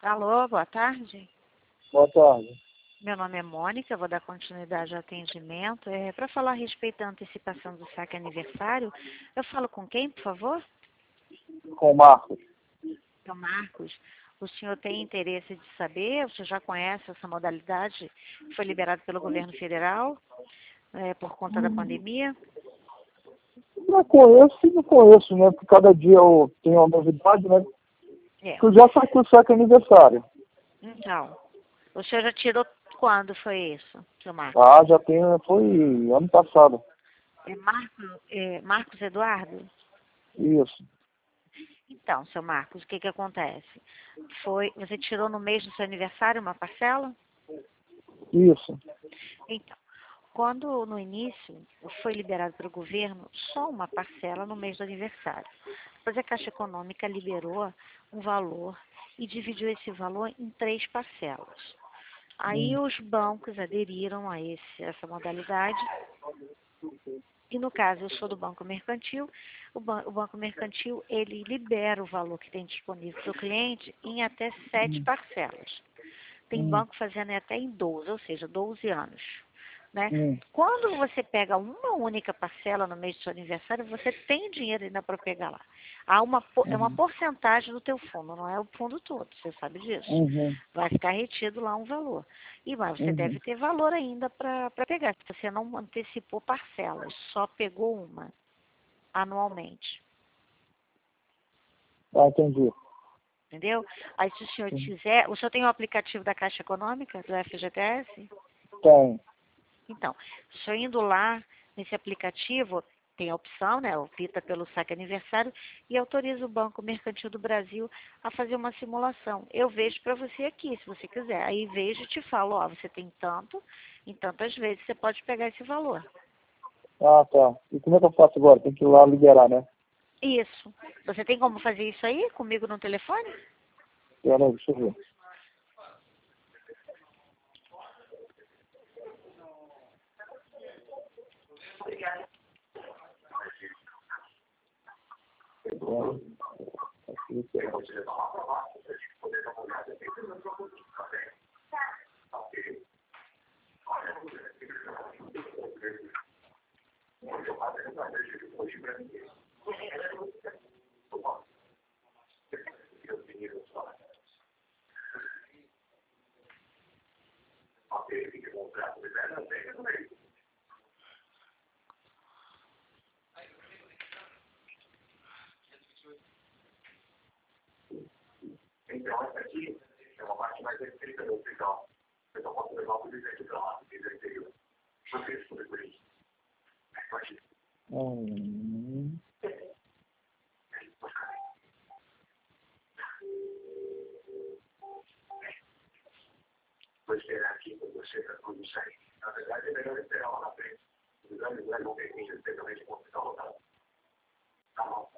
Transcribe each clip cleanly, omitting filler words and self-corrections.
Alô, boa tarde. Boa tarde. Meu nome é Mônica, vou dar continuidade ao atendimento. Para falar a respeito da antecipação do saque aniversário, eu falo com quem, por favor? Com o Marcos. Então, Marcos, o senhor tem interesse de saber, o senhor já conhece essa modalidade que foi liberada pelo governo federal por conta da pandemia? Não conheço, né? Porque cada dia eu tenho uma novidade, né? É. Eu já saquei o saque aniversário. Então, o senhor já tirou quando foi isso, seu Marcos? Ah, foi ano passado. Marcos Eduardo? Isso. Então, seu Marcos, o que acontece? Você tirou no mês do seu aniversário uma parcela? Isso. Então, quando no início foi liberado pelo governo só uma parcela no mês do aniversário. Depois a Caixa Econômica liberou um valor e dividiu esse valor em 3 parcelas. Aí os bancos aderiram a essa modalidade. E no caso, eu sou do Banco Mercantil, o Banco Mercantil, ele libera o valor que tem disponível para o cliente em até 7 parcelas. Tem banco fazendo até em 12, ou seja, 12 anos. Né? Quando você pega uma única parcela no mês do seu aniversário, você tem dinheiro ainda para pegar lá. É uma porcentagem do teu fundo, não é o fundo todo, você sabe disso. Vai ficar retido lá um valor. Mas você deve ter valor ainda para pegar, se você não antecipou parcelas, só pegou uma anualmente. Ah, entendi. Entendeu? Aí se o senhor quiser, o senhor tem o aplicativo da Caixa Econômica, do FGTS? Tem. Então, o senhor indo lá nesse aplicativo, tem a opção, né? Opta pelo saque aniversário e autoriza o Banco Mercantil do Brasil a fazer uma simulação. Eu vejo para você aqui, se você quiser. Aí vejo e te falo, ó, você tem tanto, em tantas vezes você pode pegar esse valor. Ah, tá. E como é que eu faço agora? Tem que ir lá liberar, né? Isso. Você tem como fazer isso aí comigo no telefone? Pera, deixa eu ver. Então, essa aqui é uma parte mais restrita do hospital. Eu só posso levar o presidente para lá, se quiser interior. Você estuda por isso. Vou esperar aqui quando você para quando sair. Na verdade, é melhor esperar lá na frente. Os exames não vão permitir, especialmente com o hospital lotado. Tá bom.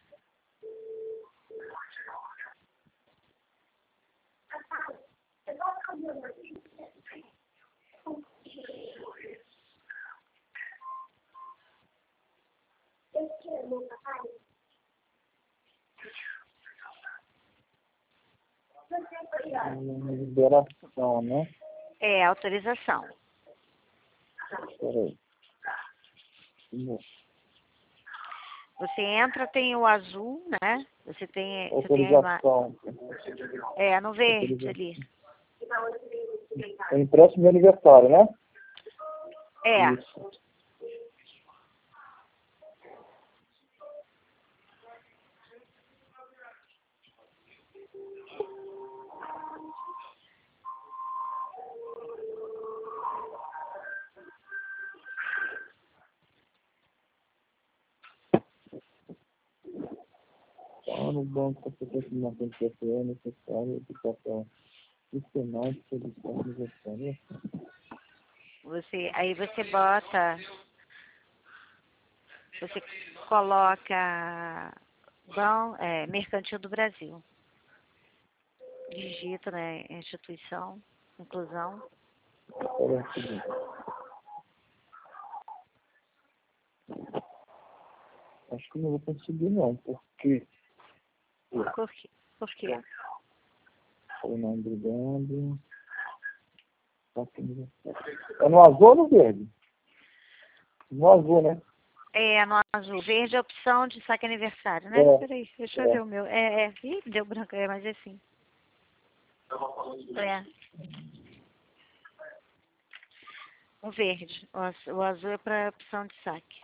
Liberação, né? É, autorização. Peraí. Você entra, tem o azul, né? Você tem Autorização. no verde ali. É impresso meu aniversário, né? É. Isso. Tá no banco, você tem que manter o PPE necessário de papel. Isso é mais que aniversário. Aí você bota, você coloca Mercantil do Brasil. Digita, né? Instituição, inclusão. Peraí. Acho que não vou conseguir não, porque... Por quê? Foi não brigando. É no azul ou no verde? No azul, né? É, no azul. Verde é a opção de saque aniversário, né? É. Peraí, deixa eu ver o meu. Ih, deu branco, mas é assim. É. O verde. O azul é para opção de saque.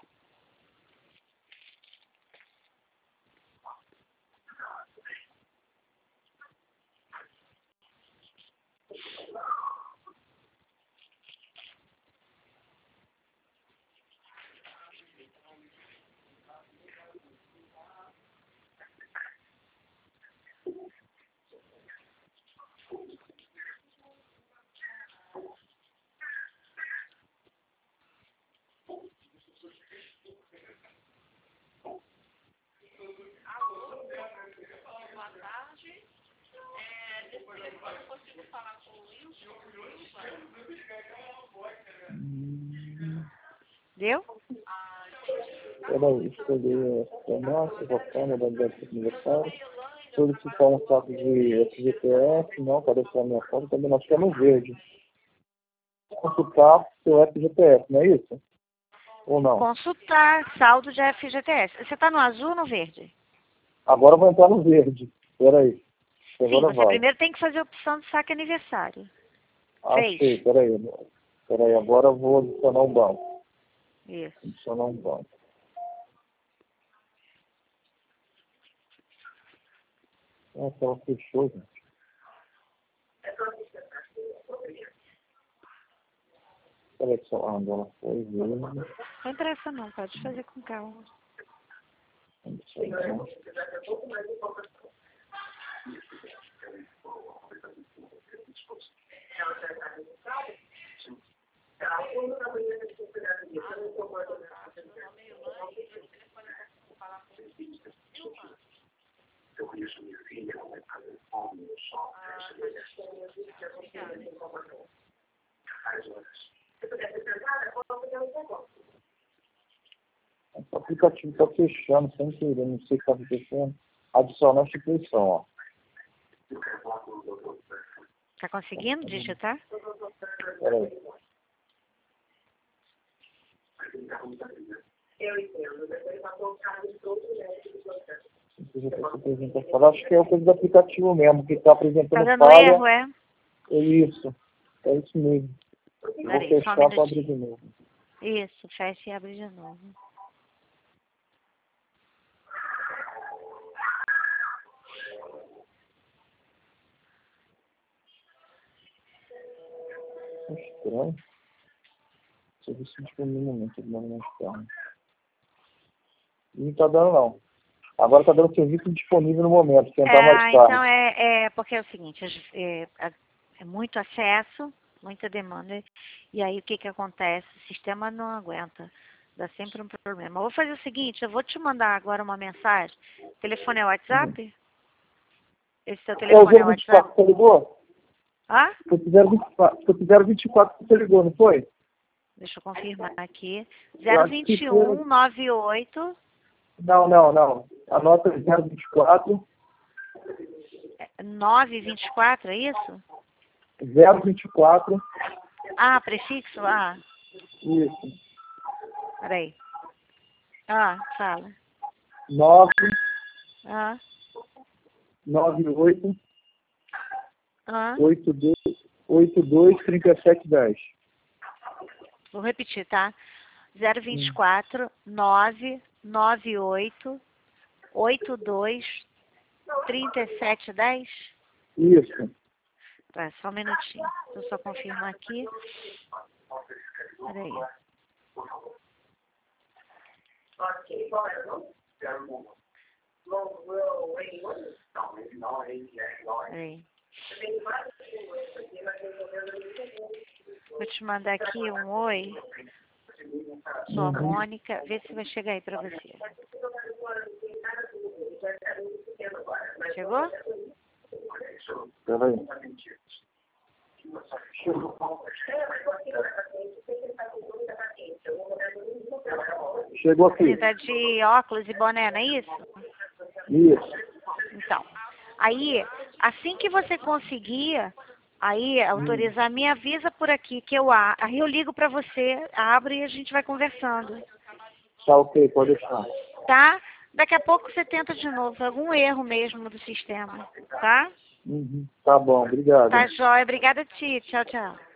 Deu? Peraí, escolher a nossa, bacana, da data de aniversário. Solicitar um saco de FGTS, não, cadastrar a minha conta, também nós temos verde. Consultar seu FGTS, não é isso? Ou não? Consultar saldo de FGTS. Você está no azul ou no verde? Agora eu vou entrar no verde. Peraí. Sim, Agora você vai. primeiro tem que fazer a opção de saque aniversário. Achei, Fez? peraí. Peraí, agora eu vou adicionar um banco. Isso. Adicionar um banco. Nossa, ela fechou, gente. Peraí, só. Ah, agora foi verde. Não interessa não, pode fazer com calma. Adicionar. Eu conheço minha filha, ela vai fazer fome no sol, faz horas. Esse aplicativo está fechando sem querer, não sei o que está acontecendo. Adicionar a instituição, ó. Eu quero falar com o doutor. Tá conseguindo digitar? Peraí. Eu entendo, depois vai voltar de todo o Acho que é o coisa do aplicativo mesmo, que está apresentando Tá dando falha. erro, é? É isso. É isso mesmo. Vou Peraí, só fechar um para abrir minutinho. de novo. Isso, fecha e abre de novo. É estranho. Serviço disponível no momento, ele não está. Não está dando, não. Agora está dando serviço disponível no momento, tentar mais tarde. Então porque é o seguinte, é muito acesso, muita demanda, e aí o que acontece? O sistema não aguenta, dá sempre um problema. Eu vou fazer o seguinte, eu vou te mandar agora uma mensagem. O telefone é o WhatsApp? Esse seu É o telefone é o 024 WhatsApp? que você ligou? Ah? Foi o 024 que você ligou, não foi? Deixa eu confirmar aqui. Eu acho que foi. 021 98 Não. Anota 024 924, é isso? 024. Ah, prefixo? Ah, Isso. peraí. Ah, fala. 9, Ah, 98, ah. 82, 37, 10. Vou repetir, tá? 024 998 82 37 10. Isso. Tá, só um minutinho. Deixa eu só confirmar aqui. Peraí. Ok, qual é o nome? Peraí. Vou te mandar aqui um oi. Sou a Mônica. Vê se vai chegar aí pra você. Chegou? Peraí. Chegou aqui. Você tá de óculos e boné, não é isso? Isso. Então, aí Assim que você conseguir, aí autorizar, me avisa por aqui que aí eu ligo para você, abro e a gente vai conversando. Tá ok, pode deixar. Tá? Daqui a pouco você tenta de novo, algum erro mesmo do sistema, tá? Tá bom, obrigado. Tá jóia, obrigada a ti, tchau, tchau.